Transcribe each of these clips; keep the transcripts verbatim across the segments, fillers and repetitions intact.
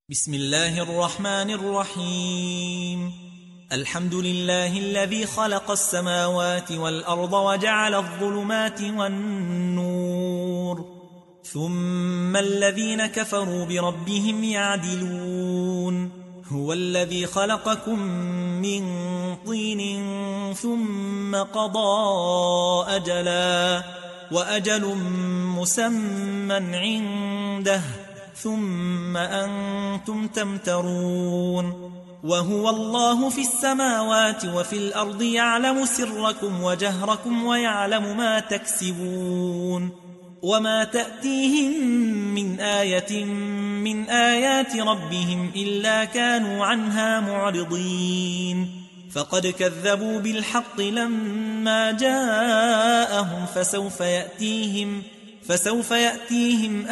بسم الله الرحمن الرحيم. الحمد لله الذي خلق السماوات والأرض وجعل الظلمات والنور، ثم الذين كفروا بربهم يعدلون. هو الذي خلقكم من طين ثم قضى أجلا وأجل مسمى عنده ثم أنتم تمترون. وهو الله في السماوات وفي الأرض يعلم سركم وجهركم ويعلم ما تكسبون. وما تأتيهم من آية من آيات ربهم إلا كانوا عنها معرضين. فقد كذبوا بالحق لما جاءهم فسوف يأتيهم فسوف يأتيهم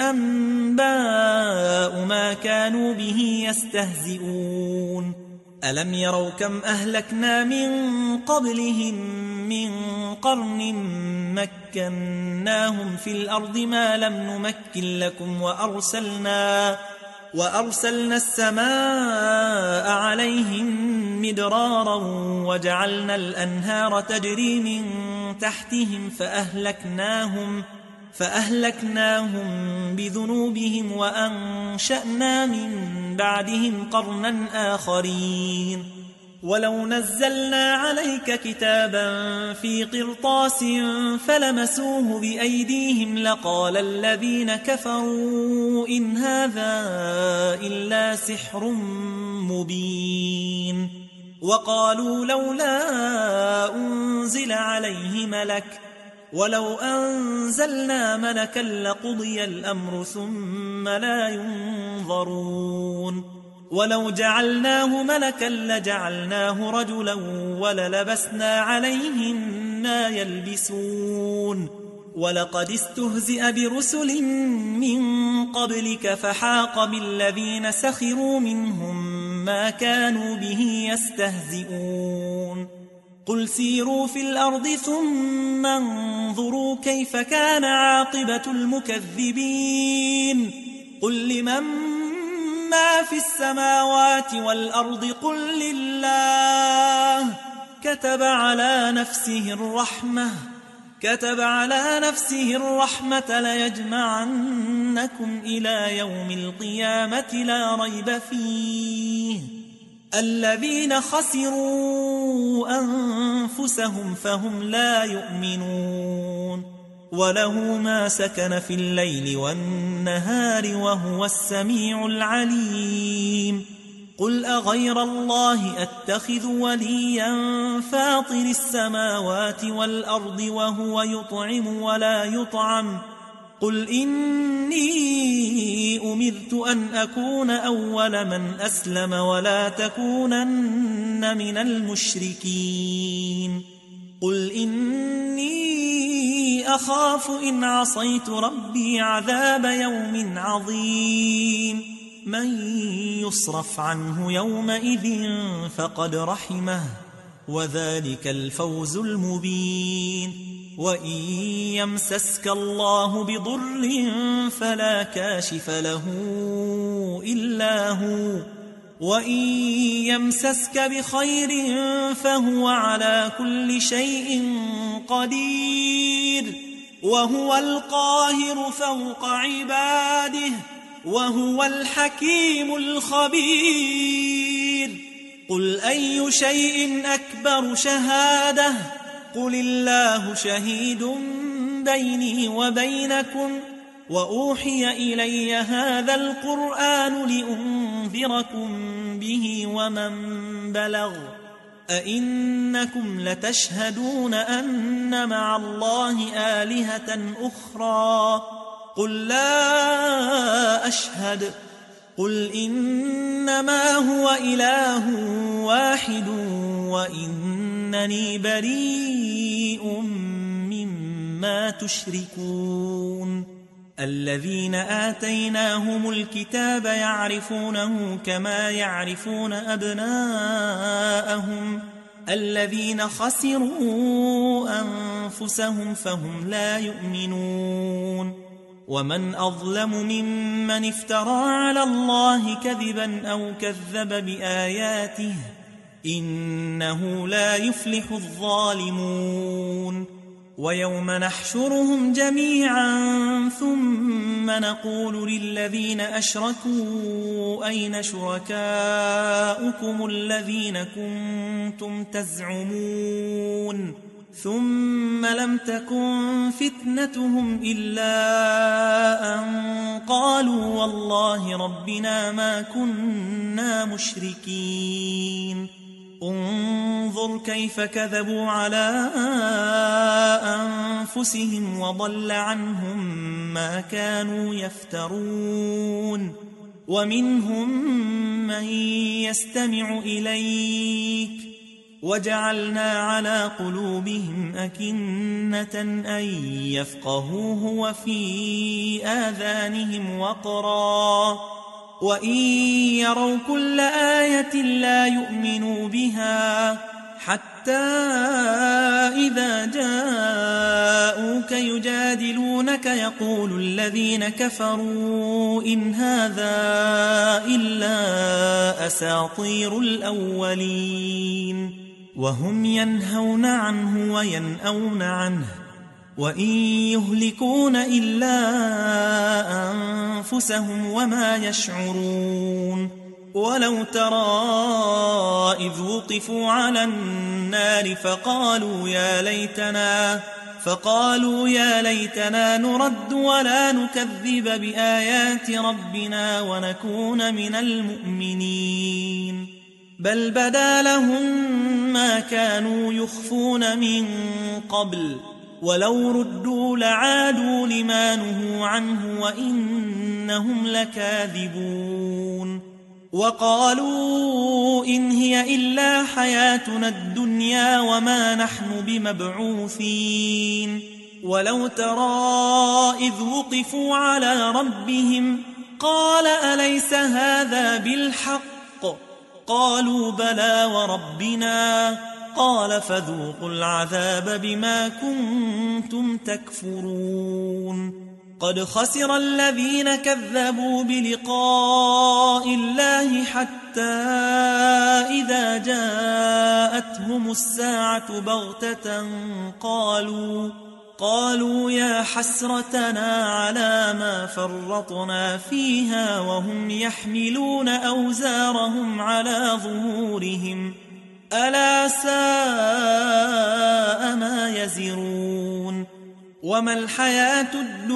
أنباء ما كانوا به يستهزئون. ألم يروا كم أهلكنا من قبلهم من قرن مكناهم في الأرض ما لم نمكن لكم وأرسلنا وأرسلنا السماء عليهم مدرارا وجعلنا الأنهار تجري من تحتهم فأهلكناهم فأهلكناهم بذنوبهم وأنشأنا من بعدهم قرنا آخرين. ولو نزلنا عليك كتابا في قرطاس فلمسوه بأيديهم لقال الذين كفروا إن هذا إلا سحر مبين. وقالوا لولا أنزل عليه ملك ولو أنزلنا ملكا لقضي الأمر ثم لا ينظرون. ولو جعلناه ملكا لجعلناه رجلا وللبسنا عليهم ما يلبسون. ولقد استهزئ برسل من قبلك فحاق بالذين سخروا منهم ما كانوا به يستهزئون. قل سيروا في الأرض ثم انظروا كيف كان عاقبة المكذبين. قل لمن ما في السماوات والأرض قل لله كتب على نفسه الرحمة كتب على نفسه الرحمة ليجمعنكم إلى يوم القيامة لا ريب فيه. الذين خسروا أنفسهم فهم لا يؤمنون. وله ما سكن في الليل والنهار وهو السميع العليم. قل أغير الله أتخذ وليا فاطر السماوات والأرض وهو يطعم ولا يطعم. قل إني أمرت أن أكون أول من أسلم ولا تكونن من المشركين. قل إني أخاف إن عصيت ربي عذاب يوم عظيم. من يصرف عنه يومئذ فقد رحمه وذلك الفوز المبين. وإن يمسسك الله بضر فلا كاشف له إلا هو وإن يمسسك بخير فهو على كل شيء قدير. وهو القاهر فوق عباده وهو الحكيم الخبير. قل أي شيء أكبر شهادة قل الله شهيد بيني وبينكم وأوحي إلي هذا القرآن لأنذركم به ومن بلغ. أئنكم لتشهدون أن مع الله آلهة أخرى قل لا أشهد. قل إنما هو إله واحد وإنني بريء مما تشركون. الذين آتيناهم الكتاب يعرفونه كما يعرفون أبناءهم الذين خسروا أنفسهم فهم لا يؤمنون. ومن أظلم ممن افترى على الله كذبا أو كذب بآياته إنه لا يفلح الظالمون ويوم نحشرهم جميعا ثم نقول للذين أشركوا أين شركاؤكم الذين كنتم تزعمون ثم لم تكن فتنتهم إلا أن قالوا والله ربنا ما كنا مشركين انظر كيف كذبوا على أنفسهم وضل عنهم ما كانوا يفترون ومنهم من يستمع إليك وجعلنا على قلوبهم أكنة أن يفقهوه وفي آذانهم وقرا وإن يروا كل آية لا يؤمنوا بها حتى إذا جاءوك يجادلونك يقول الذين كفروا إن هذا إلا أساطير الأولين وهم ينهون عنه وينأون عنه وإن يهلكون إلا أنفسهم وما يشعرون ولو ترى إذ وقفوا على النار فقالوا يا ليتنا فقالوا يا ليتنا نرد ولا نكذب بآيات ربنا ونكون من المؤمنين بل بدا لهم ما كانوا يخفون من قبل ولو ردوا لعادوا لما نهوا عنه وإنهم لكاذبون وقالوا إن هي إلا حياتنا الدنيا وما نحن بمبعوثين ولو ترى إذ وقفوا على ربهم قال أليس هذا بالحق قالوا بلى وربنا قال فذوقوا العذاب بما كنتم تكفرون قد خسر الذين كذبوا بلقاء الله حتى إذا جاءتهم الساعة بغتة قالوا قالوا يا حسرتنا على ما فرطنا فيها وهم يحملون أوزارهم على ظهورهم ألا ساء ما يزرون وما الحياة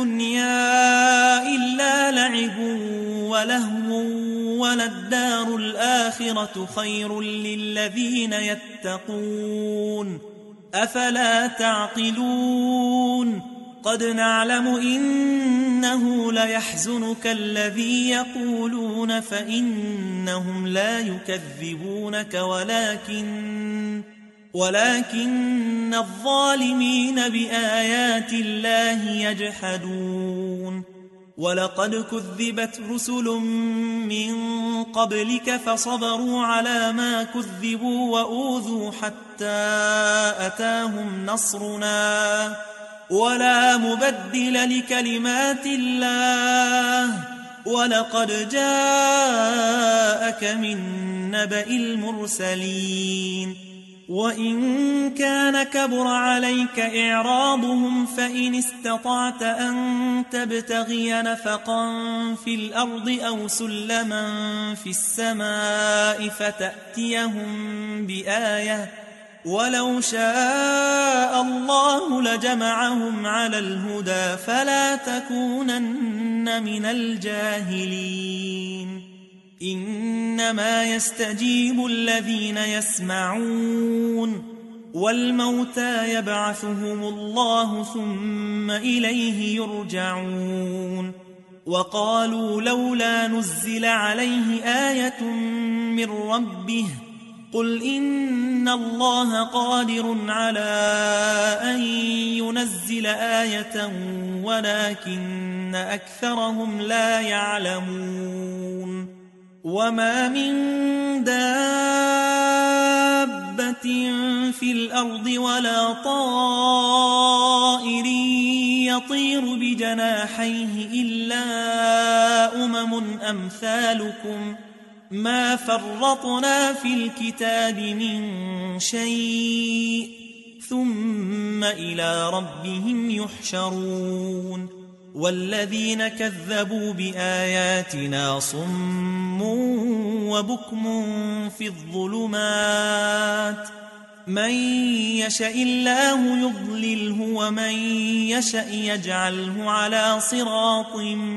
الدنيا إلا لعب ولهو وللدار الآخرة خير للذين يتقون أفلا تعقلون قد نعلم إنه ليحزنك الذي يقولون فإنهم لا يكذبونك ولكن ولكن الظالمين بآيات الله يجحدون ولقد كذبت رسل من قبلك فصبروا على ما كذبوا وأوذوا حتى أتاهم نصرنا ولا مبدل لكلمات الله ولقد جاءك من نبأ المرسلين وإن كان كبر عليك إعراضهم فإن استطعت أن تبتغي نفقا في الأرض أو سلما في السماء فتأتيهم بآية ولو شاء الله لجمعهم على الهدى فلا تكونن من الجاهلين إنما يستجيب الذين يسمعون والموتى يبعثهم الله ثم إليه يرجعون وقالوا لولا نزل عليه آية من ربه قل إن الله قادر على أن ينزل آية ولكن أكثرهم لا يعلمون وما من دابة في الأرض ولا طائر يطير بجناحيه إلا أمم أمثالكم ما فرطنا في الكتاب من شيء ثم إلى ربهم يحشرون والذين كذبوا بآياتنا صم وبكم في الظلمات من يشاء الله يضلله ومن يشاء يجعله على صراط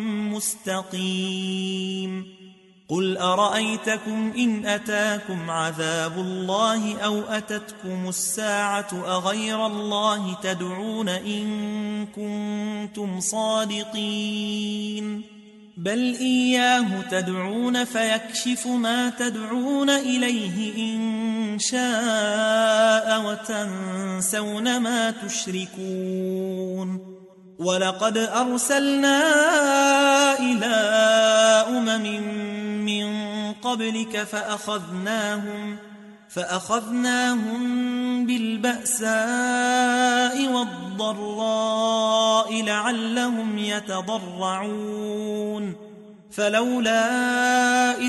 مستقيم قل أرأيتكم إن أتاكم عذاب الله أو أتتكم الساعة أغير الله تدعون إن كنتم صادقين بل إياه تدعون فيكشف ما تدعون إليه إن شاء وتنسون ما تشركون ولقد أرسلنا إلى أمم من قبلك فأخذناهم فأخذناهم بالبأساء والضراء لعلهم يتضرعون فلولا إذ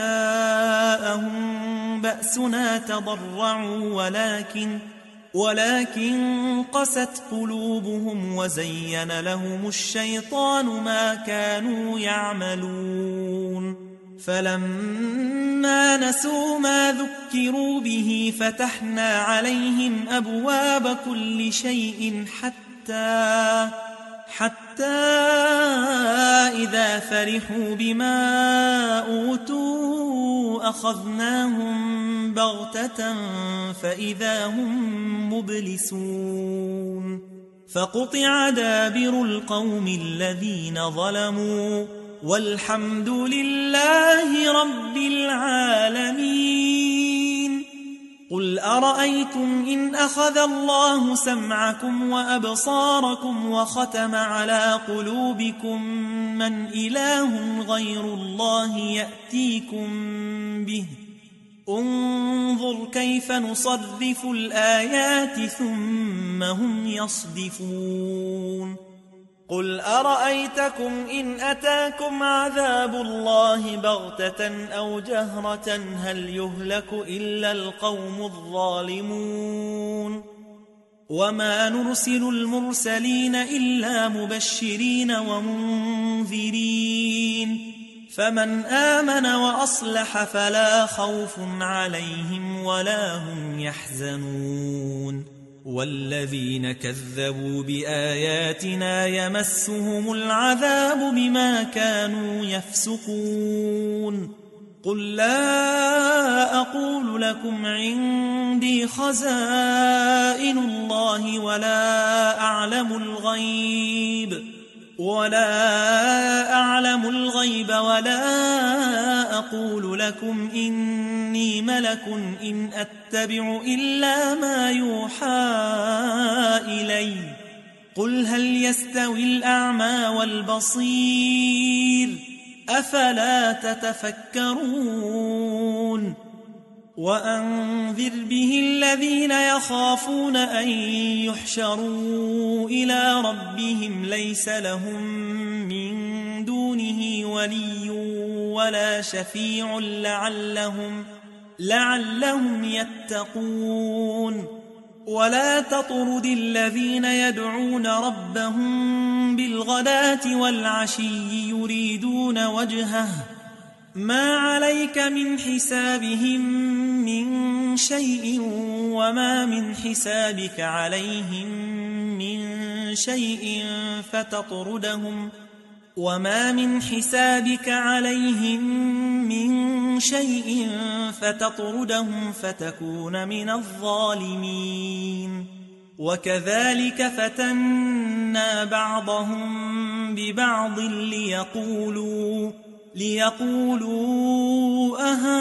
جاءهم بأسنا تضرعوا ولكن ولكن قست قلوبهم وزين لهم الشيطان ما كانوا يعملون فلما نسوا ما ذكروا به فتحنا عليهم أبواب كل شيء حتى حتى إذا فرحوا بما أوتوا أخذناهم بغتة فإذا هم مبلسون فقطع دابر القوم الذين ظلموا والحمد لله رب العالمين قل أرأيتم إن أخذ الله سمعكم وأبصاركم وختم على قلوبكم من إله غير الله يأتيكم به انظر كيف نصرف الآيات ثم هم يصدفون قل أرأيتكم إن أتاكم عذاب الله بغتة أو جهرة هل يهلك إلا القوم الظالمون وما نرسل المرسلين إلا مبشرين ومنذرين فمن آمن وأصلح فلا خوف عليهم ولا هم يحزنون والذين كذبوا بآياتنا يمسهم العذاب بما كانوا يفسقون قل لا أقول لكم عندي خزائن الله ولا أعلم الغيب ولا أعلم الغيب ولا أقول لكم إني ملك إن أتبع إلا ما يوحى إلي قل هل يستوي الأعمى والبصير أفلا تتفكرون وأنذر به الذين يخافون أن يحشروا إلى ربهم ليس لهم من دونه ولي ولا شفيع لعلهم, لعلهم يتقون ولا تطرد الذين يدعون ربهم بالغداة والعشي يريدون وجهه ما عليك من حسابهم من شيء وما من حسابك عليهم من شيء فتطردهم وما من حسابك عليهم من شيء فتطردهم فتكون من الظالمين وكذلك فتنا بعضهم ببعض ليقولوا ليقولوا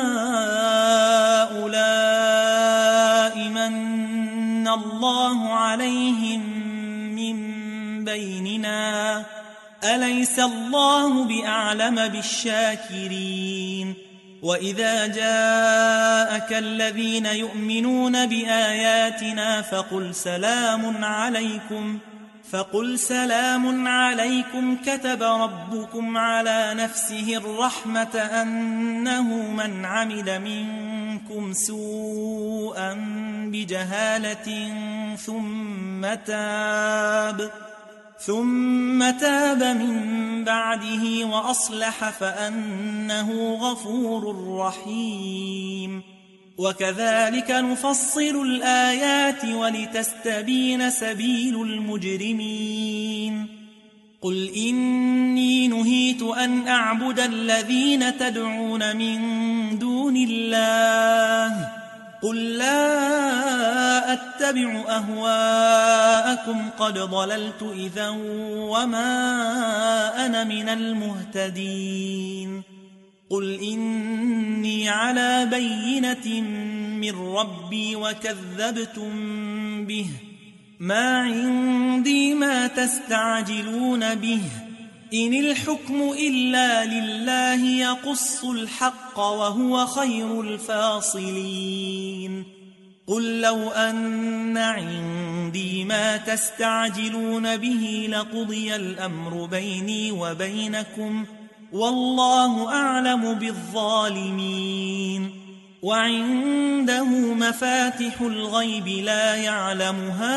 أهؤلاء من الله عليهم من بيننا أليس الله بأعلم بالشاكرين وإذا جاءك الذين يؤمنون بآياتنا فقل سلام عليكم فقل سلام عليكم كتب ربكم على نفسه الرحمة أنه من عمل منكم سوءا بجهالة ثم تاب ثم تاب من بعده وأصلح فأنه غفور رحيم. وكذلك نفصل الآيات ولتستبين سبيل المجرمين. قل إني نهيت أن أعبد الذين تدعون من دون الله قل لا أتبع أهواءكم قد ضللت إذا وما أنا من المهتدين. قل إني على بينة من ربي وكذبتم به ما عندي ما تستعجلون به إن الحكم إلا لله يقص الحق وهو خير الفاصلين. قل لو أن عندي ما تستعجلون به لقضي الأمر بيني وبينكم والله أعلم بالظالمين. وعنده مفاتح الغيب لا يعلمها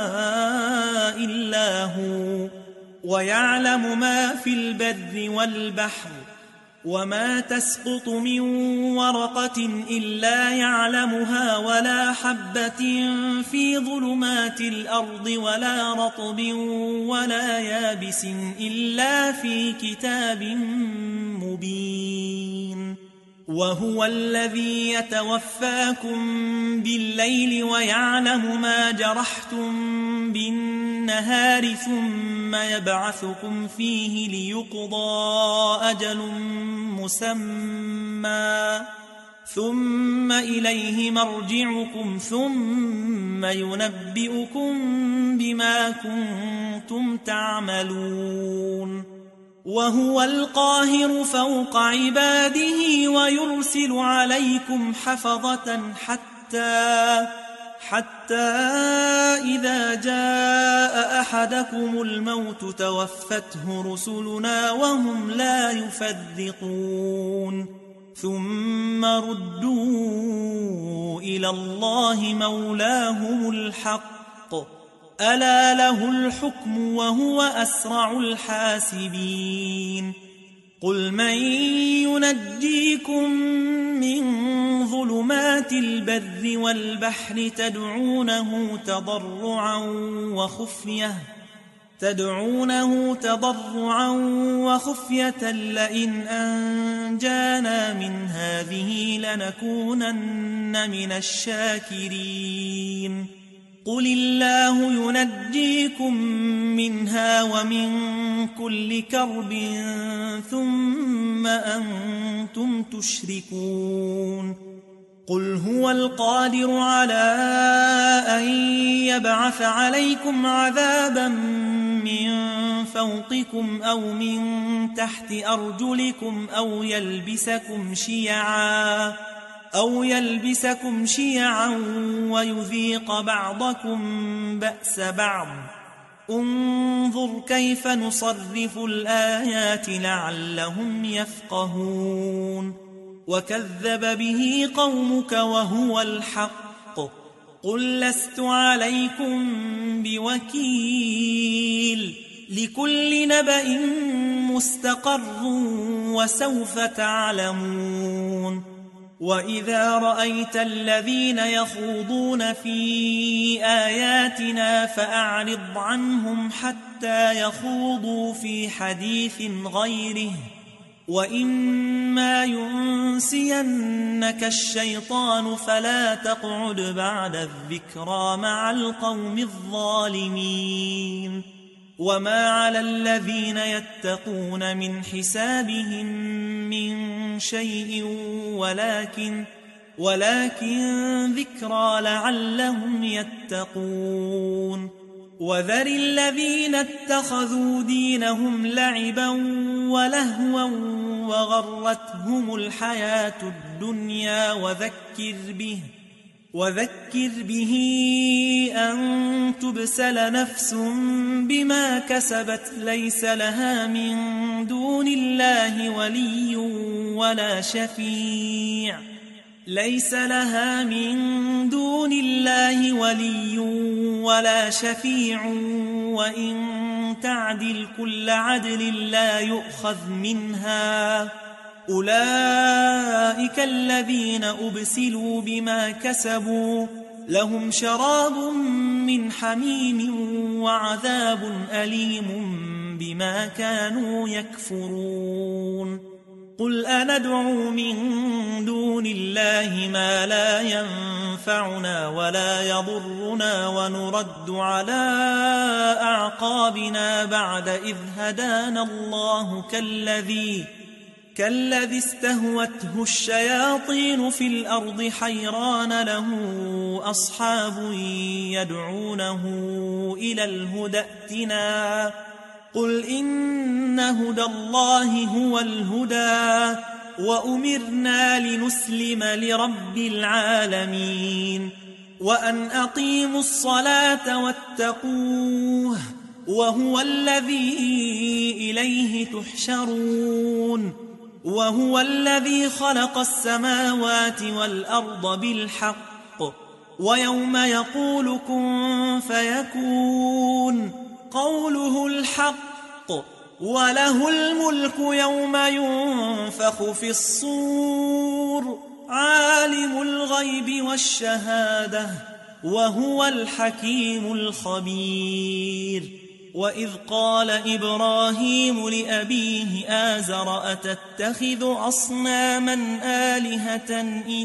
إلا هو ويعلم ما في البر والبحر وما تسقط من ورقة إلا يعلمها ولا حبة في ظلمات الأرض ولا رطب ولا يابس إلا في كتاب مبين. وهو الذي يتوفاكم بالليل ويعلم ما جرحتم بالنهار ثم يبعثكم فيه ليقضى أجل مسمى ثم إليه مرجعكم ثم ينبئكم بما كنتم تعملون. وهو القاهر فوق عباده ويرسل عليكم حفظة حتى حتى إذا جاء أحدكم الموت توفته رسلنا وهم لا يفرقون ثم ردوا إلى الله مولاهم الحق ألا له الحكم وهو أسرع الحاسبين. قل من ينجيكم من ظلمات البر والبحر تدعونه تضرعا وخفية تدعونه تضرعا وخفية لئن أنجانا من هذه لنكونن من الشاكرين. قل الله ينجيكم منها ومن كل كرب ثم أنتم تشركون. قل هو القادر على أن يبعث عليكم عذابا من فوقكم أو من تحت أرجلكم أو يلبسكم شيعا أو يلبسكم شيعا ويذيق بعضكم بأس بعض. انظر كيف نصرف الآيات لعلهم يفقهون. وكذب به قومك وهو الحق قل لست عليكم بوكيل لكل نبأ مستقر وسوف تعلمون. وإذا رأيت الذين يخوضون في آياتنا فأعرض عنهم حتى يخوضوا في حديث غيره وإما ينسينك الشيطان فلا تقعد بعد الذكرى مع القوم الظالمين. وما على الذين يتقون من حسابهم من شيء ولكن ولكن ذكرى لعلهم يتقون. وذر الذين اتخذوا دينهم لعبا ولهوا وغرتهم الحياة الدنيا وذكر به وذكر به أن تبسل نفس بما كسبت ليس لها من دون الله ولي ولا شفيع ليس لها من دون الله ولي ولا شفيع وإن تعدل كل عدل لا يؤخذ منها أولئك الذين أبسلوا بما كسبوا لهم شراب من حميم وعذاب أليم بما كانوا يكفرون قل أندعو من دون الله ما لا ينفعنا ولا يضرنا ونرد على أعقابنا بعد إذ هدانا الله كالذي كالذي استهوته الشياطين في الأرض حيران له أصحاب يدعونه إلى الهدى ائتنا قل إن هدى الله هو الهدى وأمرنا لنسلم لرب العالمين وأن أقيموا الصلاة واتقوه وهو الذي إليه تحشرون وهو الذي خلق السماوات والأرض بالحق ويوم يقول كن فيكون قوله الحق وله الملك يوم ينفخ في الصور عالم الغيب والشهادة وهو الحكيم الخبير وإذ قال إبراهيم لأبيه آزر أتتخذ أصناما آلهة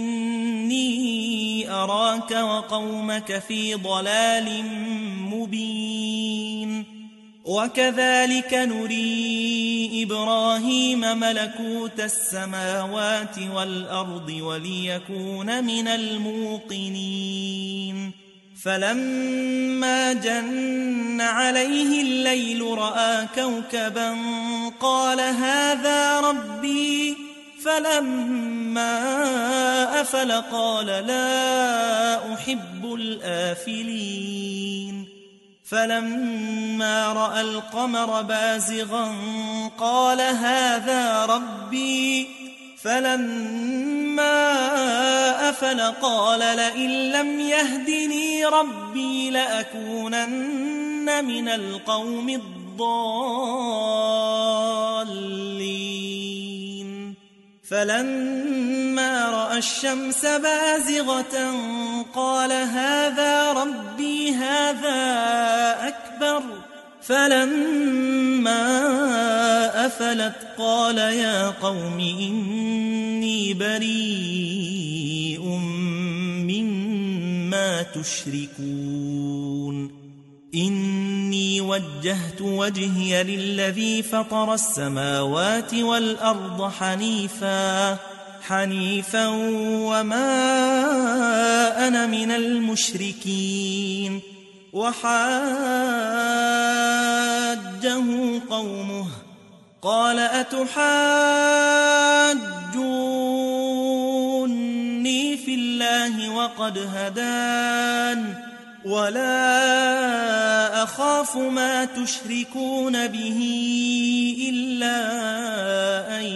إني أراك وقومك في ضلال مبين وكذلك نري إبراهيم ملكوت السماوات والأرض وليكون من الموقنين فلما جن عليه الليل رأى كوكبا قال هذا ربي فلما أفل قال لا أحب الآفلين فلما رأى القمر بازغا قال هذا ربي فلما أفل قال لئن لم يهدني ربي لأكونن من القوم الضالين فلما رأى الشمس بازغة قال هذا ربي هذا أكبر فلما أفلت قال يا قوم إني بريء مما تشركون إني وجهت وجهي للذي فطر السماوات والأرض حنيفا حنيفا وما أنا من المشركين وحاجه قومه قال أتحاجوني في الله وقد هدان ولا أخاف ما تشركون به إلا أن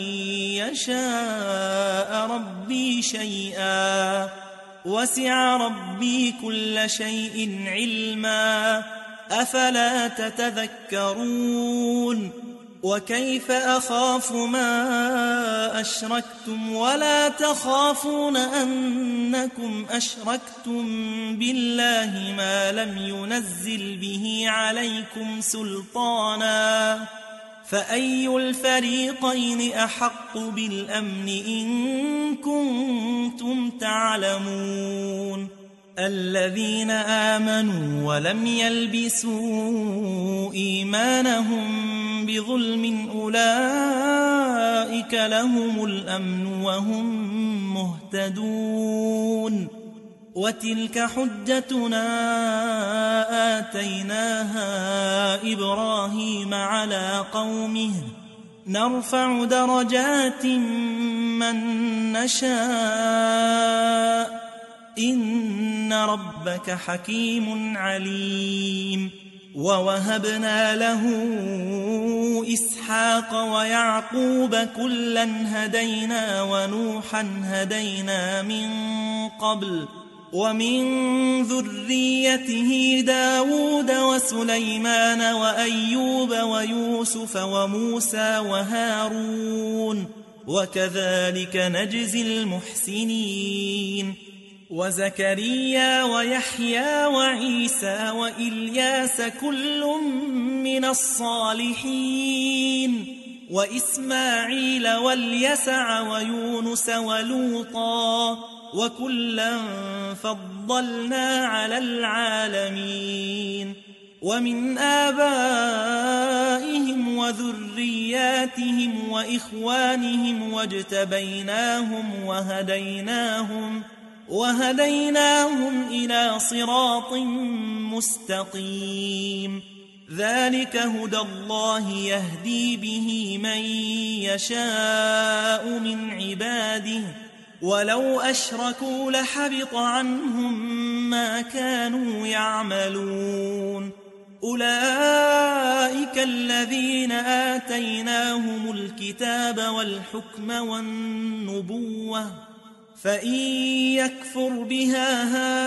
يشاء ربي شيئا وسع ربي كل شيء علما أفلا تتذكرون وكيف أخاف ما أشركتم ولا تخافون أنكم أشركتم بالله ما لم ينزل به عليكم سلطانا فأي الفريقين أحق بالأمن إن كنتم تعلمون الذين آمنوا ولم يلبسوا إيمانهم بظلم أولئك لهم الأمن وهم مهتدون وتلك حجتنا آتيناها إبراهيم على قومه نرفع درجات من نشاء إن ربك حكيم عليم. ووهبنا له إسحاق ويعقوب كلا هدينا ونوحا هدينا من قبل ومن ذريته داود وسليمان وأيوب ويوسف وموسى وهارون وكذلك نجزي المحسنين. وزكريا ويحيى وعيسى وإلياس كل من الصالحين وإسماعيل واليسع ويونس ولوطا وكلا فضلنا على العالمين. ومن آبائهم وذرياتهم وإخوانهم واجتبيناهم وهديناهم وهديناهم إلى صراط مستقيم. ذلك هدى الله يهدي به من يشاء من عباده ولو أشركوا لحبط عنهم ما كانوا يعملون. أولئك الذين آتيناهم الكتاب والحكم والنبوة فإن يكفر بها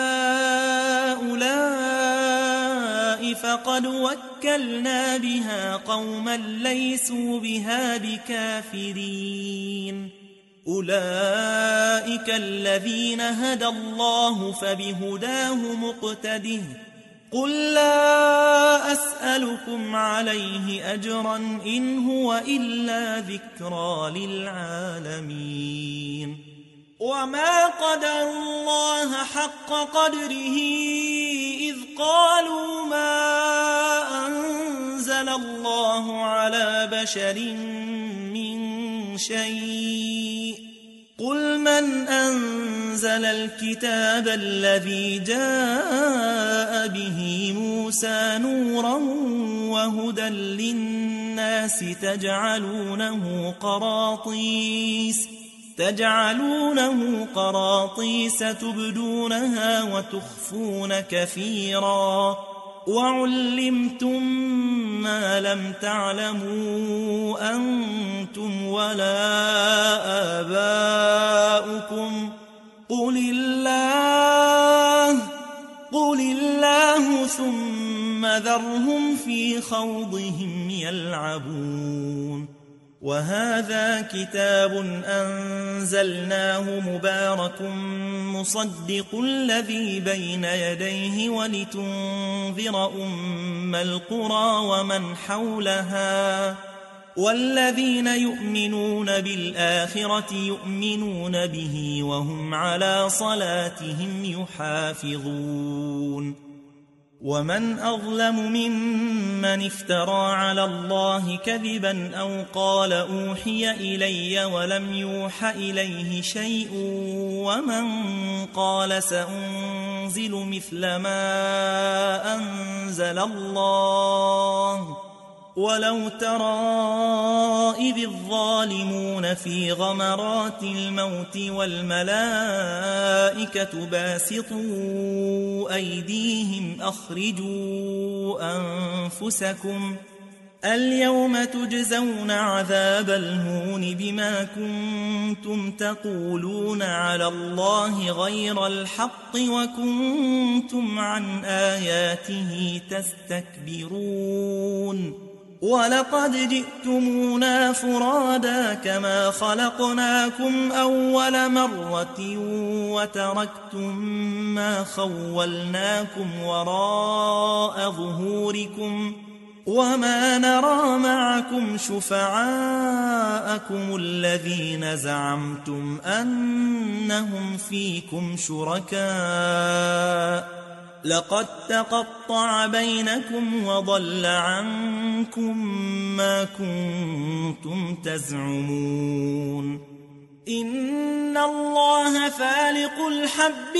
هؤلاء فقد وكلنا بها قوما ليسوا بها بكافرين. أولئك الذين هدى الله فبهداه مقتده. قل لا أسألكم عليه أجرا إن هو إلا ذكرى للعالمين. وما قدر الله حق قدره إذ قالوا ما أنزل الله على بشر من شيء. قل من أنزل الكتاب الذي جاء به موسى نورا وهدى للناس تجعلونه قراطيس تجعلونه قراطيس تبدونها وتخفون كثيرا وعلمتم ما لم تعلموا أنتم ولا آباؤكم قل الله قل الله ثم ذرهم في خوضهم يلعبون. وهذا كتاب أنزلناه مبارك مصدق الذي بين يديه ولتنذر أم القرى ومن حولها والذين يؤمنون بالآخرة يؤمنون به وهم على صلاتهم يحافظون. ومن أظلم ممن افترى على الله كذبا أو قال أوحي إلي ولم يوح إليه شيء ومن قال سأنزل مثل ما أنزل الله. ولو ترى إذ الظالمون في غمرات الموت والملائكة باسطوا أيديهم أخرجوا أنفسكم اليوم تجزون عذاب الهون بما كنتم تقولون على الله غير الحق وكنتم عن آياته تستكبرون. ولقد جئتمونا فرادا كما خلقناكم أول مرة وتركتم ما خولناكم وراء ظهوركم وما نرى معكم شفعاءكم الذين زعمتم أنهم فيكم شركاء لقد تقطع بينكم وضل عنكم ما كنتم تزعمون. إن الله فالق الحب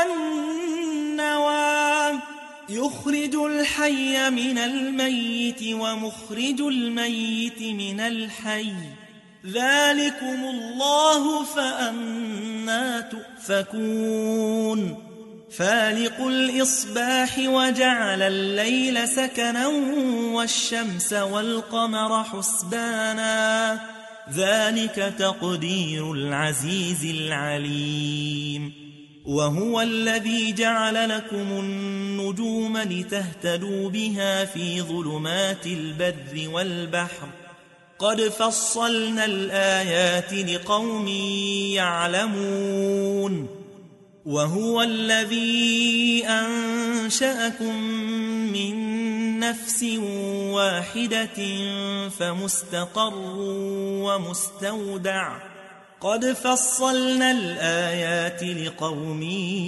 والنوى يخرج الحي من الميت ومخرج الميت من الحي ذلكم الله فأنتم أنا تؤفكون فالق الإصباح وجعل الليل سكنا والشمس والقمر حسبانا ذلك تقدير العزيز العليم وهو الذي جعل لكم النجوم لتهتدوا بها في ظلمات البر والبحر قد فصلنا الآيات لقوم يعلمون وهو الذي أنشأكم من نفس واحدة فمستقر ومستودع قد فصلنا الآيات لقوم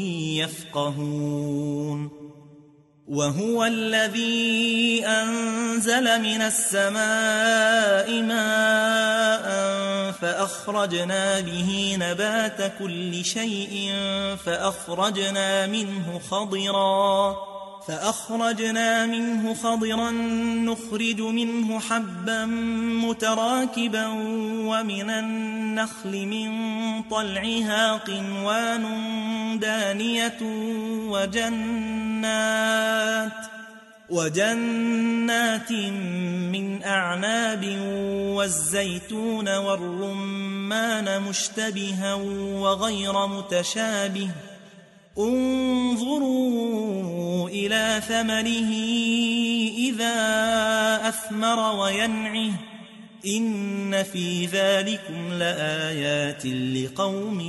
يفقهون وهو الذي أنزل من السماء ماء فأخرجنا به نبات كل شيء فأخرجنا منه خضرا فأخرجنا منه خضرا نخرج منه حبا متراكبا ومن النخل من طلعها قنوان دانية وجنات وجنات من أعناب والزيتون والرمان مشتبها وغير متشابه انظروا إلى ثمره إذا أثمر وينعه إن في ذلكم لآيات لقوم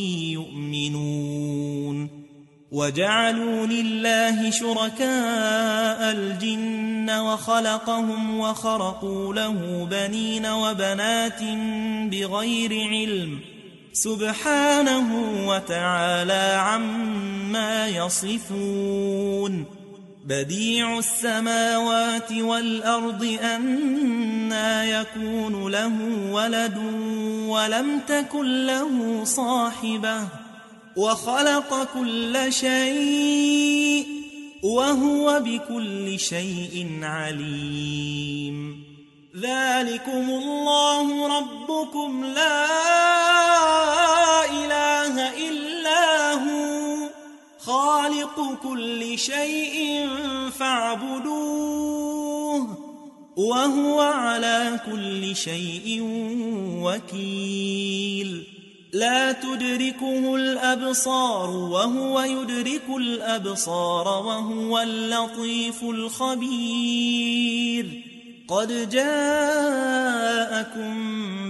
يؤمنون وجعلوا لله شركاء الجن وخلقهم وخرقوا له بنين وبنات بغير علم سبحانه وتعالى عما يصفون بديع السماوات والأرض أنى يكون له ولد ولم تكن له صاحبة وخلق كل شيء وهو بكل شيء عليم ذلكم الله ربكم لا إله إلا هو خالق كل شيء فاعبدوه وهو على كل شيء وكيل لا تدركه الأبصار وهو يدرك الأبصار وهو اللطيف الخبير قد جاءكم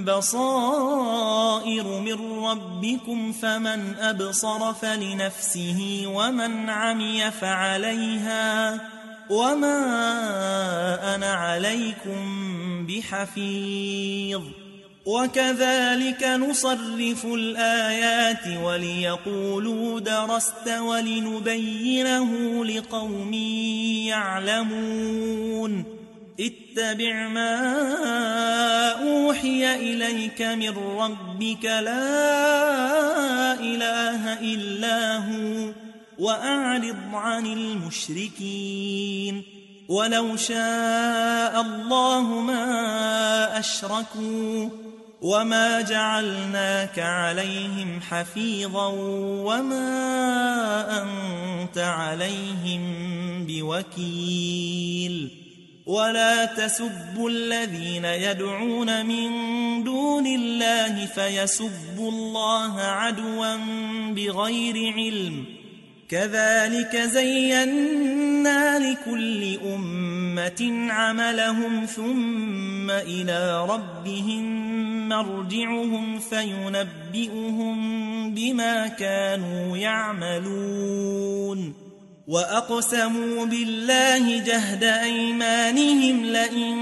بصائر من ربكم فمن أبصر فلنفسه ومن عمي فعليها وما أنا عليكم بحفيظ وكذلك نصرف الآيات وليقولوا درست ولنبينه لقوم يعلمون اتبع ما أوحي إليك من ربك لا إله إلا هو وأعرض عن المشركين ولو شاء الله ما أشركوا وما جعلناك عليهم حفيظا وما أنت عليهم بوكيل ولا تسبوا الذين يدعون من دون الله فيسبوا الله عدوا بغير علم كذلك زينا لكل أمة عملهم ثم إلى ربهم مرجعهم فينبئهم بما كانوا يعملون وأقسموا بالله جهد أيمانهم لئن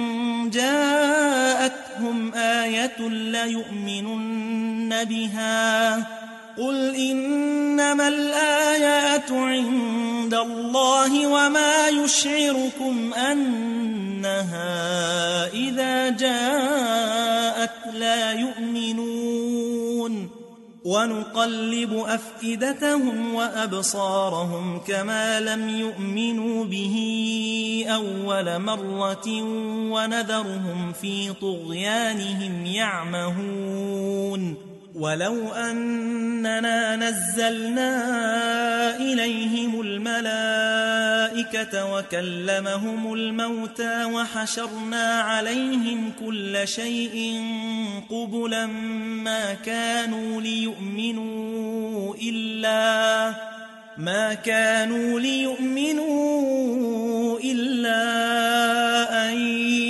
جاءتهم آية ليؤمنن بها قل إنما الآيات عند الله وما يشعركم أنها إذا جاءت لا يؤمنون ونقلب أفئدتهم وأبصارهم كما لم يؤمنوا به أول مرة ونذرهم في طغيانهم يعمهون ولو أننا نزلنا إليهم الملائكة وكلمهم الموتى وحشرنا عليهم كل شيء قبلا ما كانوا ليؤمنوا إلا ما كانوا ليؤمنوا إلا أن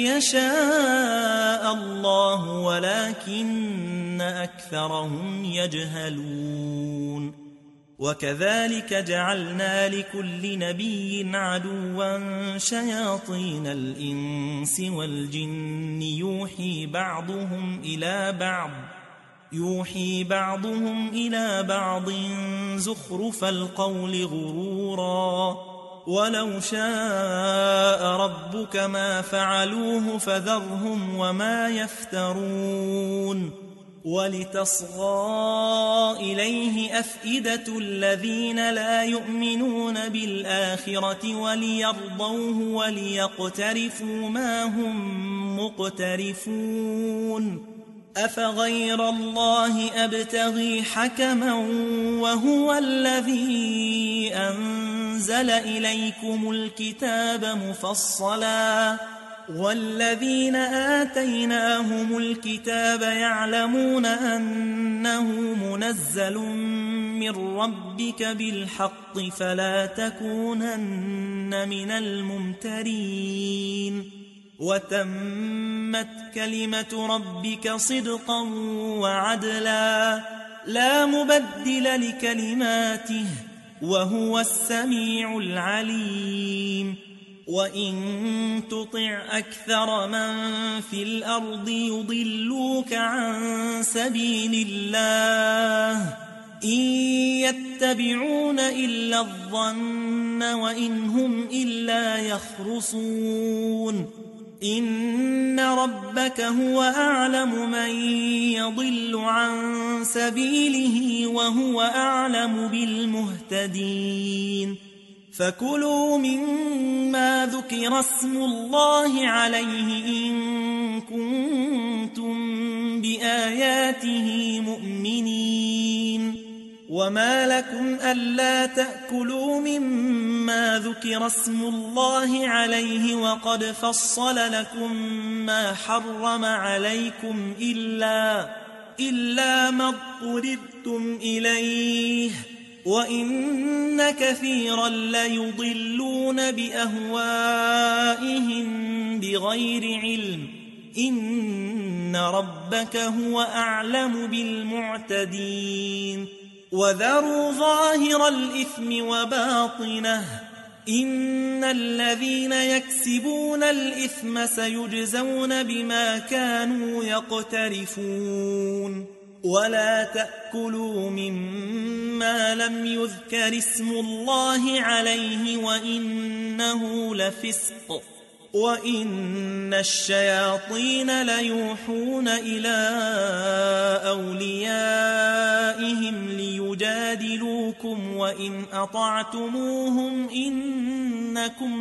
يشاء الله ولكن أكثرهم يجهلون وكذلك جعلنا لكل نبي عدوا شياطين الإنس والجن يوحي بعضهم إلى بعض يوحي بعضهم إلى بعض زخرف القول غرورا ولو شاء ربك ما فعلوه فذرهم وما يفترون ولتصغى إليه أفئدة الذين لا يؤمنون بالآخرة وليرضوه وليقترفوا ما هم مقترفون أفغير الله أبتغي حكما وهو الذي أنزل إليكم الكتاب مفصلا والذين آتيناهم الكتاب يعلمون أنه منزل من ربك بالحق فلا تكونن من الممترين وتمت كلمة ربك صدقا وعدلا لا مبدل لكلماته وهو السميع العليم وإن تطع أكثر من في الأرض يضلوك عن سبيل الله إن يتبعون إلا الظن وإن هم إلا يخرصون إن ربك هو أعلم من يضل عن سبيله وهو أعلم بالمهتدين فكلوا مما ذكر اسم الله عليه إن كنتم بآياته مؤمنين وما لكم ألا تأكلوا مما ذكر اسم الله عليه وقد فصل لكم ما حرم عليكم إلا, إلا ما اضطررتم إليه وإن كثيرا ليضلون بأهوائهم بغير علم إن ربك هو أعلم بالمعتدين وذروا ظاهر الإثم وباطنه إن الذين يكسبون الإثم سيجزون بما كانوا يقترفون ولا تأكلوا مما لم يذكر اسم الله عليه وإنه لفسق وإن الشياطين ليوحون إلى أوليائهم ليجادلوكم وإن أطعتموهم إنكم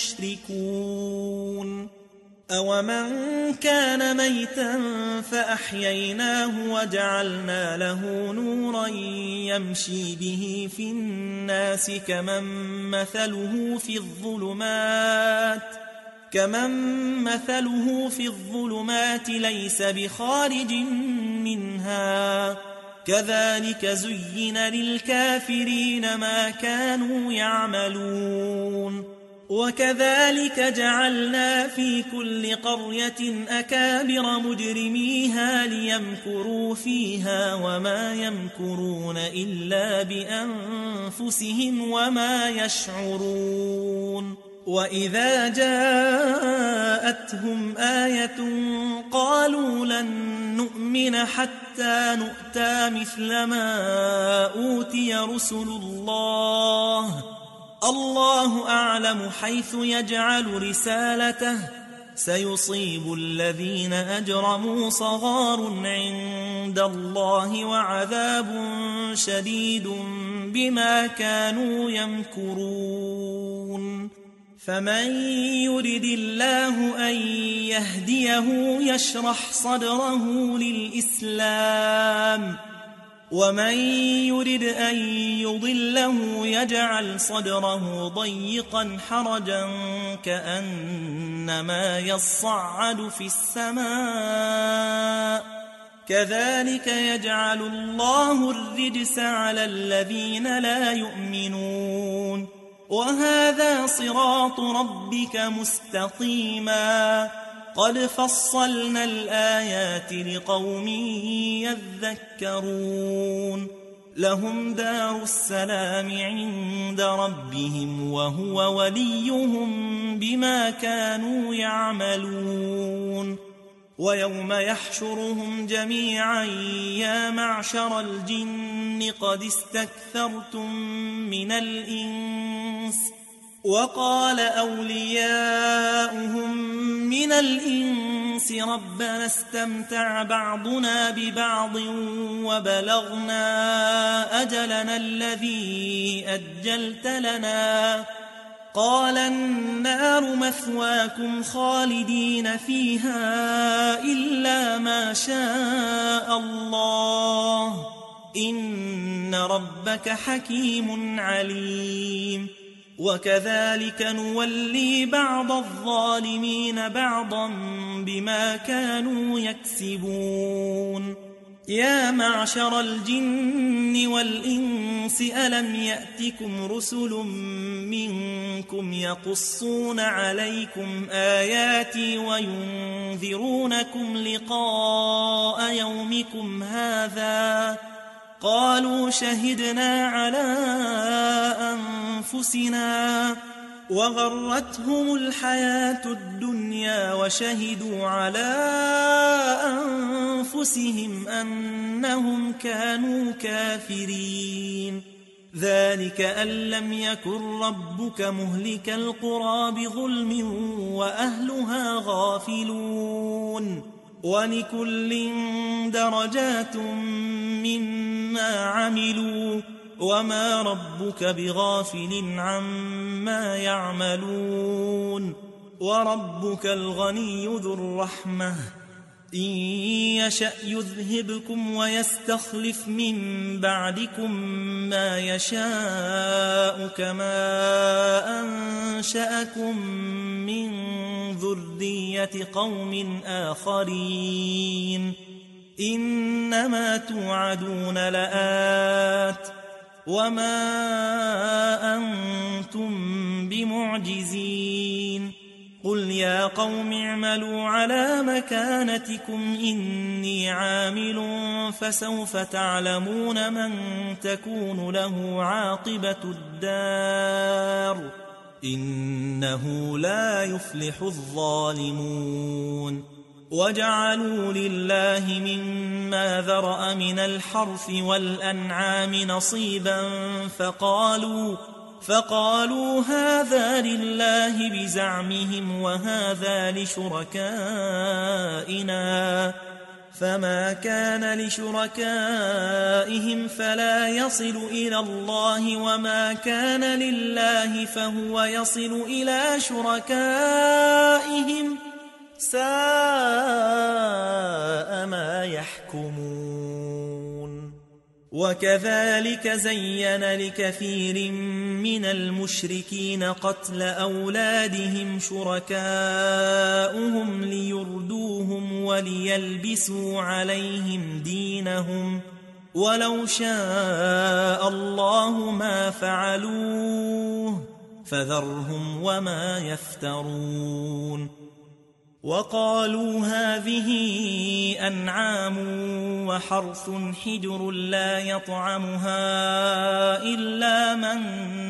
لمشركون أومن كان ميتا فأحييناه وجعلنا له نورا يمشي به في الناس كمن مثله في الظلمات كمن مثله في الظلمات ليس بخارج منها كذلك زين للكافرين ما كانوا يعملون وكذلك جعلنا في كل قرية أكابر مجرميها ليمكروا فيها وما يمكرون إلا بأنفسهم وما يشعرون وإذا جاءتهم آية قالوا لن نؤمن حتى نؤتى مثل ما أوتي رسل الله الله أعلم حيث يجعل رسالته سيصيب الذين أجرموا صغار عند الله وعذاب شديد بما كانوا يمكرون فمن يرد الله أن يهديه يشرح صدره للإسلام ومن يرد أن يضله يجعل صدره ضيقا حرجا كأنما يصعد في السماء كذلك يجعل الله الرجس على الذين لا يؤمنون وهذا صراط ربك مستقيما قد فصلنا الآيات لقوم يذكرون لهم دار السلام عند ربهم وهو وليهم بما كانوا يعملون ويوم يحشرهم جميعا يا معشر الجن قد استكثرتم من الإنس وقال أولياؤهم من الإنس ربنا استمتع بعضنا ببعض وبلغنا أجلنا الذي أجلت لنا قال النار مثواكم خالدين فيها إلا ما شاء الله إن ربك حكيم عليم وكذلك نولي بعض الظالمين بعضا بما كانوا يكسبون يا معشر الجن والإنس ألم يأتكم رسل منكم يقصون عليكم آياتي وينذرونكم لقاء يومكم هذا قالوا شهدنا على أنفسنا وغرتهم الحياة الدنيا وشهدوا على أنفسهم أنهم كانوا كافرين ذلك أن لم يكن ربك مهلك القرى بظلم وأهلها غافلون ولكل درجات مما عملوا وما ربك بغافل عما يعملون وربك الغني ذو الرحمة إن يشأ يذهبكم ويستخلف من بعدكم ما يشاء كما أنشأكم من ذرية قوم آخرين إنما توعدون لآت وما أنتم بمعجزين قل يا قوم اعملوا على مكانتكم إني عامل فسوف تعلمون من تكون له عاقبة الدار إنه لا يفلح الظالمون وجعلوا لله مما ذرأ من الحرث والأنعام نصيبا فقالوا فقالوا هذا لله بزعمهم وهذا لشركائنا فما كان لشركائهم فلا يصل إلى الله وما كان لله فهو يصل إلى شركائهم ساء ما يحكمون وكذلك زين لكثير من المشركين قتل أولادهم شركاؤهم ليردوهم وليلبسوا عليهم دينهم ولو شاء الله ما فعلوه فذرهم وما يفترون وقالوا هذه أنعام وحرث حجر لا يطعمها إلا من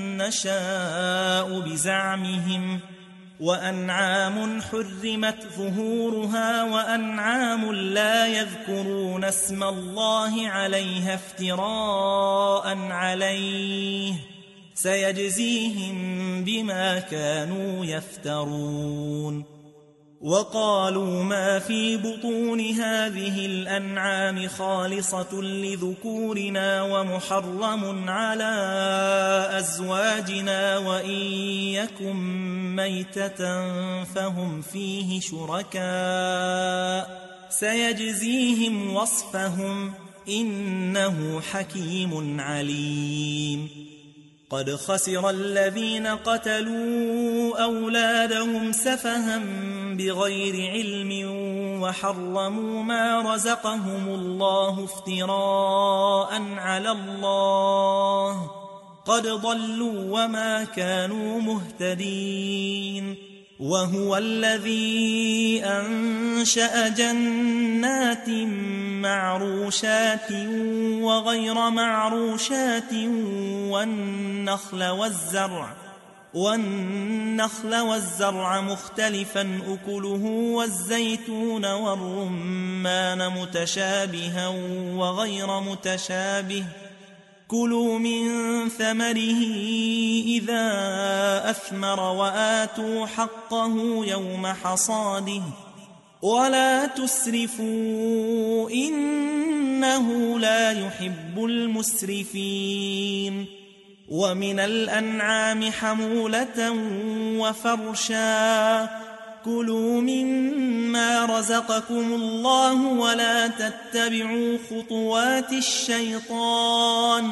نشاء بزعمهم وأنعام حرمت ظهورها وأنعام لا يذكرون اسم الله عليها افتراء عليه سيجزيهم بما كانوا يفترون وقالوا ما في بطون هذه الأنعام خالصة لذكورنا ومحرم على أزواجنا وإن يكن ميتة فهم فيه شركاء سيجزيهم وصفهم إنه حكيم عليم. قد خسر الذين قتلوا أولادهم سفها بغير علم وحرموا ما رزقهم الله افتراء على الله قد ضلوا وما كانوا مهتدين. وهو الذي أنشأ جنات معروشات وغير معروشات والنخل والزرع والنخل والزرع مختلفا أكله والزيتون والرمان متشابها وغير متشابه كلوا من ثمره إذا أثمر وآتوا حقه يوم حصاده ولا تسرفوا إنه لا يحب المسرفين. ومن الأنعام حمولة وفرشا كلوا مما رزقكم الله ولا تتبعوا خطوات الشيطان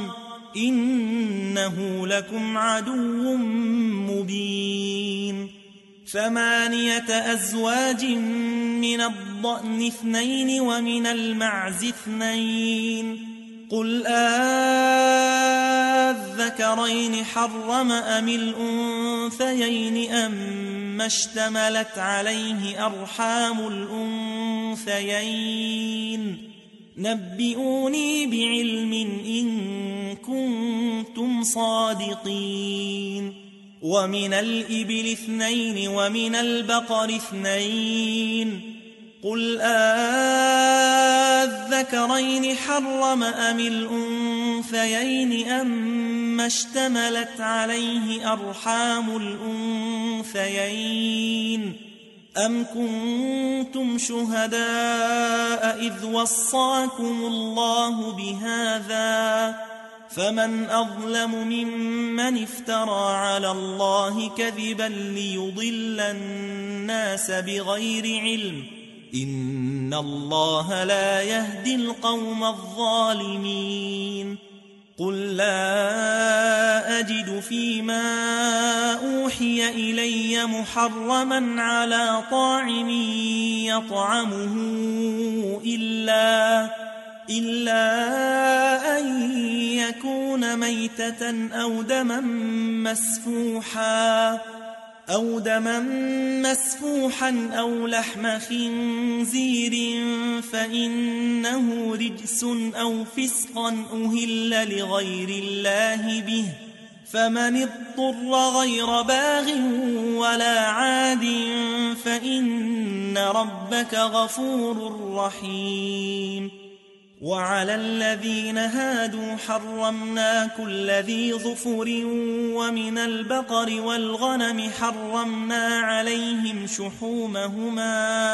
إنه لكم عدو مبين. ثمانية أزواج من الضأن اثنين ومن المعز اثنين قل آذكرين حرم أم الأنثيين أما اشتملت عليه أرحام الأنثيين نبئوني بعلم إن كنتم صادقين. ومن الإبل اثنين ومن البقر اثنين قل آذكرين حرم أم الأنثيين أما اشتملت عليه أرحام الأنثيين أم كنتم شهداء إذ وصاكم الله بهذا فمن أظلم ممن افترى على الله كذبا ليضل الناس بغير علم إن الله لا يهدي القوم الظالمين. قل لا أجد فيما أوحي إلي محرما على طاعم يطعمه إلا إلا أن يكون ميتة أو دما مسفوحا أو دما مسفوحا أو لحم خنزير فإنه رجس أو فسقا أهل لغير الله به فمن اضطر غير باغ ولا عاد فإن ربك غفور رحيم. وعلى الذين هادوا حرمنا كل ذي ظفر ومن البقر والغنم حرمنا عليهم شحومهما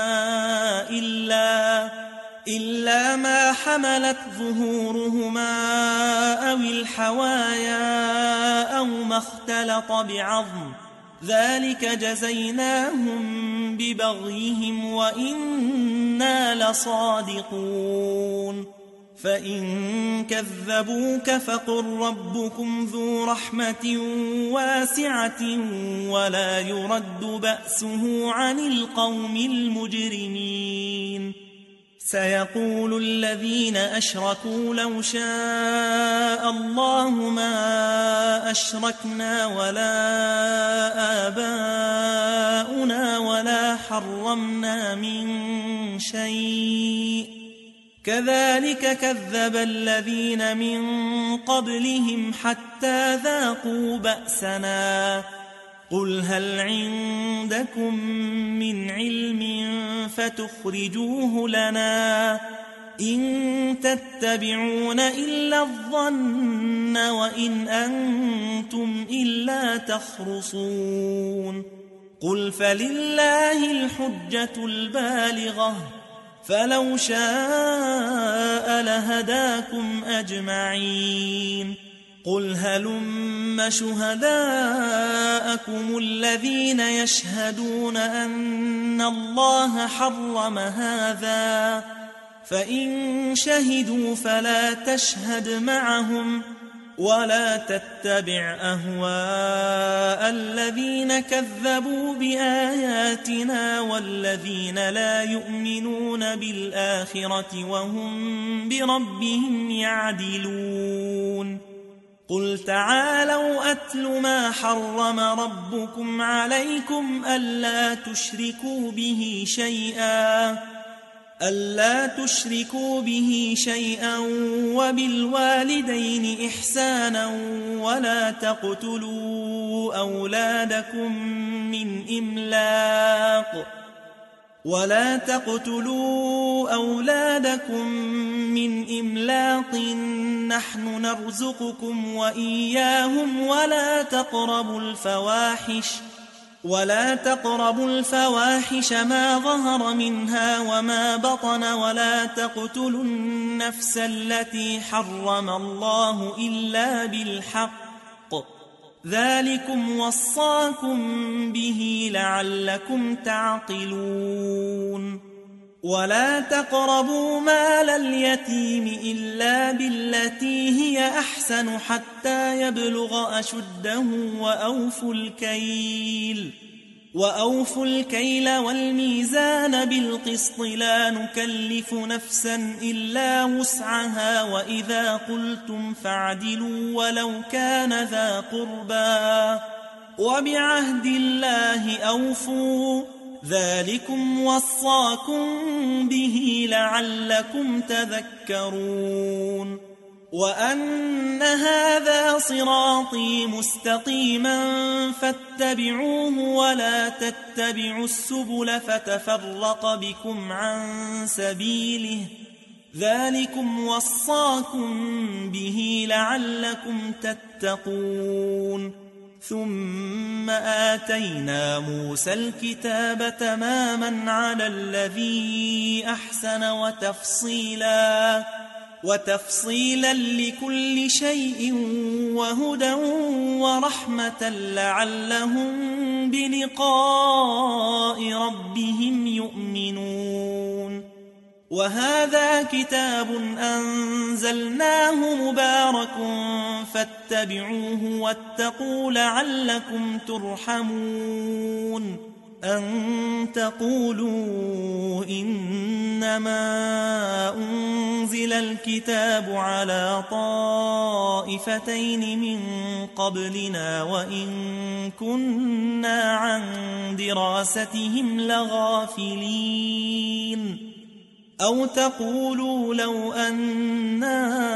إلا, إلا ما حملت ظهورهما أو الحوايا أو ما اختلط بعظم ذلك جزيناهم ببغيهم وإنا لصادقون. فإن كذبوك فقل ربكم ذو رحمة واسعة ولا يرد بأسه عن القوم المجرمين. سيقول الذين أشركوا لو شاء الله ما أشركنا ولا آباؤنا ولا حرمنا من شيء كذلك كذب الذين من قبلهم حتى ذاقوا بأسنا. قل هل عندكم من علم فتخرجوه لنا إن تتبعون إلا الظن وإن أنتم إلا تخرصون. قل فلله الحجة البالغة فلو شاء لهداكم أجمعين قل هلم شهداءكم الذين يشهدون أن الله حرم هذا فإن شهدوا فلا تشهد معهم ولا تتبع أهواء الذين كذبوا بآياتنا والذين لا يؤمنون بالآخرة وهم بربهم يعدلون قل تعالوا أتل ما حرم ربكم عليكم ألا تشركوا به شيئا ألا تشركوا به شيئا وبالوالدين إحسانا ولا تقتلوا أولادكم من إملاق ولا تقتلوا أولادكم من إملاق نحن نرزقكم وإياهم ولا تقربوا الفواحش ولا تقربوا الفواحش ما ظهر منها وما بطن ولا تقتلوا النفس التي حرم الله إلا بالحق ذلكم وصاكم به لعلكم تعقلون ولا تقربوا مال اليتيم إلا بالتي هي أحسن حتى يبلغ أشده وأوفوا الكيل وأوفوا الكيل والميزان بالقسط لا نكلف نفسا إلا وسعها وإذا قلتم فاعدلوا ولو كان ذا قربى وبعهد الله أوفوا ذلكم وصاكم به لعلكم تذكرون وأن هذا صراطي مستقيما فاتبعوه ولا تتبعوا السبل فتفرق بكم عن سبيله ذلكم وصاكم به لعلكم تتقون ثم آتينا موسى الكتاب تماما على الذي أحسن وتفصيلا وتفصيلا لكل شيء وهدى ورحمة لعلهم بلقاء ربهم يؤمنون وهذا كتاب أنزلناه مبارك فاتبعوه واتقوا لعلكم ترحمون أن تقولوا إنما أنزل الكتاب على طائفتين من قبلنا وإن كنا عن دراستهم لغافلين أو تقولوا لو أنا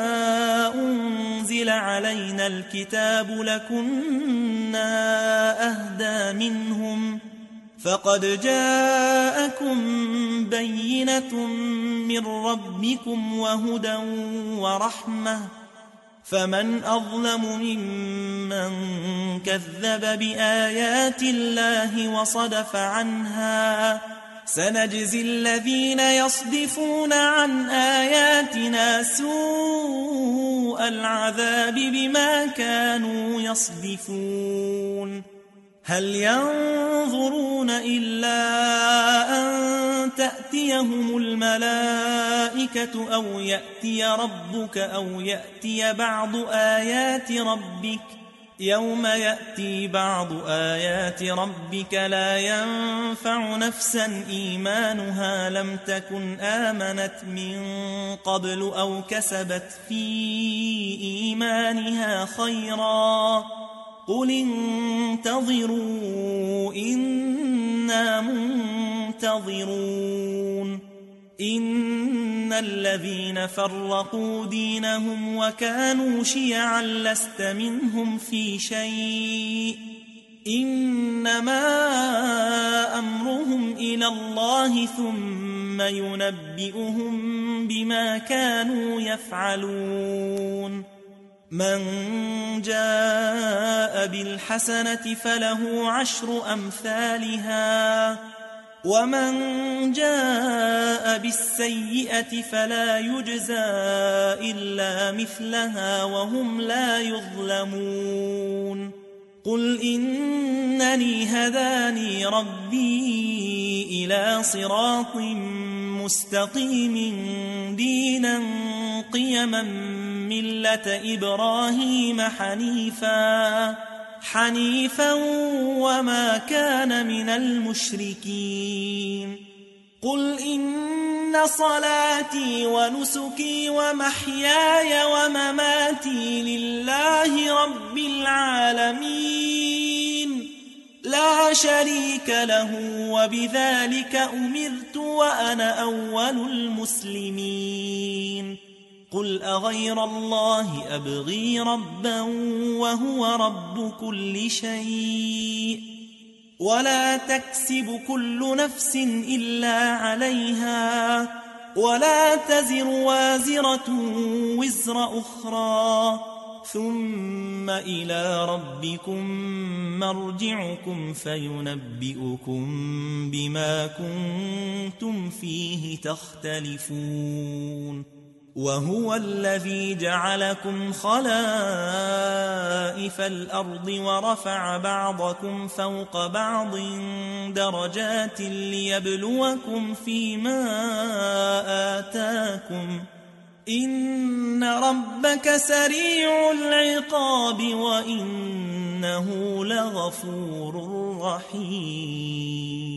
أنزل علينا الكتاب لكنا أهدى منهم فقد جاءكم بينة من ربكم وهدى ورحمة فمن أظلم ممن كذب بآيات الله وصدف عنها سنجزي الذين يصدفون عن آياتنا سوء العذاب بما كانوا يصدفون هل ينظرون إلا أن تأتيهم الملائكة أو يأتي ربك أو يأتي بعض آيات ربك يوم يأتي بعض آيات ربك لا ينفع نفسا إيمانها لم تكن آمنت من قبل أو كسبت في إيمانها خيرا قل انتظروا إنا منتظرون إن الذين فرقوا دينهم وكانوا شيعا لست منهم في شيء إنما أمرهم إلى الله ثم ينبئهم بما كانوا يفعلون من جاء بالحسنة فله عشر أمثالها ومن جاء بالسيئة فلا يجزى إلا مثلها وهم لا يظلمون قل إنني هداني ربي إلى صراط مستقيم دينا قيما ملة إبراهيم حنيفا حنيفا وما كان من المشركين قل إن صلاتي ونسكي ومحياي ومماتي لله رب العالمين لا شريك له وبذلك أمرت وأنا أول المسلمين قل أغير الله أبغي ربا وهو رب كل شيء ولا تكسب كل نفس إلا عليها ولا تزر وازرة وزر أخرى ثم إلى ربكم مرجعكم فينبئكم بما كنتم فيه تختلفون وهو الذي جعلكم خلائف الأرض ورفع بعضكم فوق بعض درجات ليبلوكم فيما آتاكم إن ربك سريع العقاب وإنه لغفور رحيم